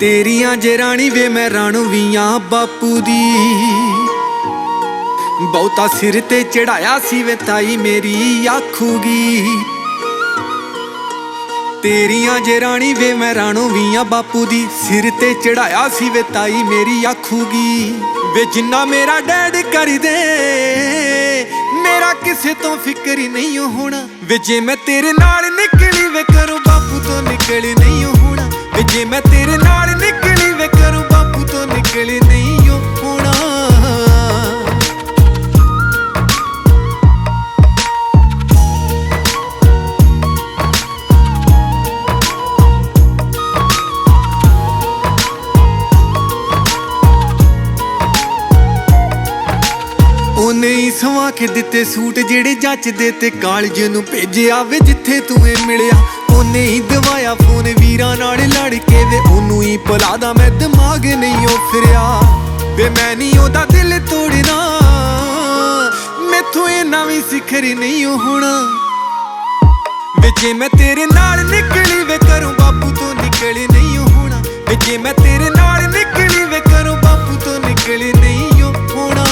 तेरियां जे राणी वे मैं राणू भी आ बापू दी। बहुता सिर ते चढ़ाया सी वे ताई मेरी आखूगी। तेरियां जे राणी वे मैं राणू भी आ बापू दी। सिर ते चढ़ाया सी वे ताई मेरी आखूगी। वे जिन्ना मेरा डैड कर दे मेरा किसे तो फिक्र ही नहीं होना। वे जे मैं तेरे नाल निकली वे करूं बापू तो निकल नहीं होना। वे जे मैं तेरे नाल निकली वे करूं बापू तो निकल नहीं होना। ਉਹਨੇ ਹੀ ਸਵਾ ਕੇ ਦਿੱਤੇ ਸੂਟ ਜਿਹੜੇ ਜੱਚਦੇ ਤੇ ਕਾਲਜ ਨੂੰ ਭੇਜਿਆ ਵੇ ਜਿੱਥੇ ਤੂੰ ਇਹ ਮਿਲਿਆ। ਉਹਨੇ ਹੀ ਦਵਾਇਆ ਫੋਨ ਵੀਰਾਂ ਨਾਲ ਲੜ ਕੇ ਵੇ ਉਹਨੂੰ ਹੀ ਭੁਲਾਦਾ ਮੈਂ ਦਿਮਾਗ ਨਹੀਂ ਉਹ ਫਿਰਿਆ। ਵੇ ਮੈਂ ਨਹੀਂ ਉਹਦਾ ਦਿਲ ਤੋੜਨਾ ਮੈਥੋਂ ਇੰਨਾ ਵੀ ਸਿਖਰ ਨਹੀਂ ਹੋਣਾ। ਵੇ ਜੇ ਮੈਂ ਤੇਰੇ ਨਾਲ ਨਿਕਲੀ ਵੇ ਕਰੂੰ ਬਾਪੂ ਤੋਂ ਨਿਕਲ ਨਹੀਂ ਹੋਣਾ। ਵੇ ਜੇ ਮੈਂ ਤੇਰੇ ਨਾਲ ਨਿਕਲੀ ਵੇ ਕਰੂੰ ਬਾਪੂ ਤੋਂ ਨਿਕਲ ਨਹੀਂ ਹੋਣਾ।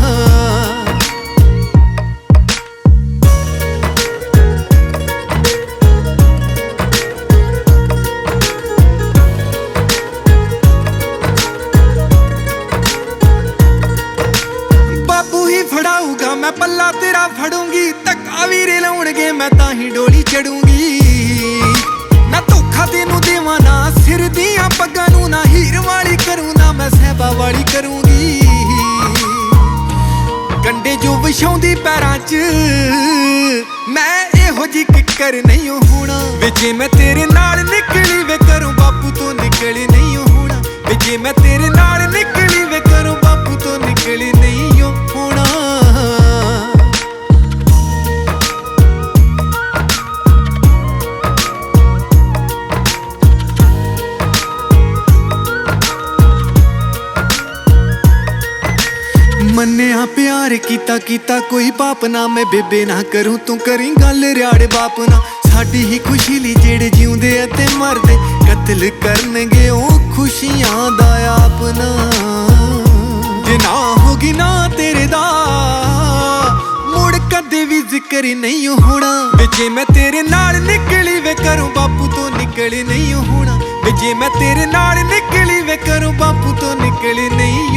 ਫੜਾਊਗਾ ਮੈਂ ਪੱਲਾ ਤੇਰਾ ਫੜੂੰਗੀ। ਧੱਕਾ ਵੀਰੇ ਲਾਉਣਗੇ ਮੈਂ ਤਾਂ ਹੀ ਡੋਲੀ ਚੜੂੰਗੀ। ਨਾ ਧੋਖਾ ਤੈਨੂੰ ਦੇਵਾਂ ਨਾ ਸਿਰ ਦੀਆਂ ਪੱਗਾਂ ਨੂੰ ਨਾ ਹੀਰ ਵਾਲੀ ਕਰੂੰ ਨਾ ਮੈਂ ਸਹਿਬਾ ਵਾਲੀ ਕਰੂੰਗੀ। ਕੰਡੇ ਜੋ ਵਿਛਾਉਂਦੀ ਪੈਰਾਂ 'ਚ ਮੈਂ ਇਹੋ ਜਿਹੀ ਕਿੱਕਰ ਨਹੀਂ ਹੋਣਾ। ਵੇ ਜੇ ਮੈਂ ਤੇਰੇ ਨਾਲ ਨਿਕਲੀ ਵੇ ਕਰੂੰ ਬਾਪੂ ਤੋਂ ਨਿਕਲ ਨਹੀਂ ਹੋਣਾ। ਵੇ ਜੇ ਮੈਂ ਤੇਰੇ ਨਾਲ ਨਿਕਲੀ ਵੇ ਕਰੂੰ ਬਾਪੂ ਤੋਂ ਨਿਕਲ ਨਹੀਂ ਹੋਣਾ। ਮੰਨਿਆ ਪਿਆਰ ਕੀਤਾ ਕੋਈ ਪਾਪ ਨਾ ਮੈਂ ਬੇਬੇ ਨਾ ਕਰੂੰ ਤੂੰ ਕਰੀ ਗੱਲ ਰਿਆੜ ਬਾਪ ਨਾ। ਸਾਡੀ ਹੀ ਖੁਸ਼ੀ ਲਈ ਜਿਹੜੇ ਜਿਉਂਦੇ ਅਤੇ ਮਰਦੇ ਕਤਲ ਕਰਨਗੇ ਉਹ ਖੁਸ਼ੀਆਂ ਦਾ ਆਪਣਾ। ਜੇ ਨਾ ਹੋਗੀ ਨਾ ਤੇਰੇ ਦਾ ਮੁੜ ਕਦੇ ਵੀ ਜ਼ਿਕਰ ਨਹੀਂ ਹੋਣਾ। ਵੇ ਜੇ ਮੈਂ ਤੇਰੇ ਨਾਲ ਨਿਕਲੀ ਵੇ ਕਰੂੰ ਬਾਪੂ ਤੋਂ ਨਿਕਲ ਨਹੀਂ ਹੋਣਾ। ਵੇ ਜੇ ਮੈਂ ਤੇਰੇ ਨਾਲ ਨਿਕਲੀ ਵੇ ਕਰੂੰ ਬਾਪੂ ਤੋਂ ਨਿਕਲ ਨਹੀਂ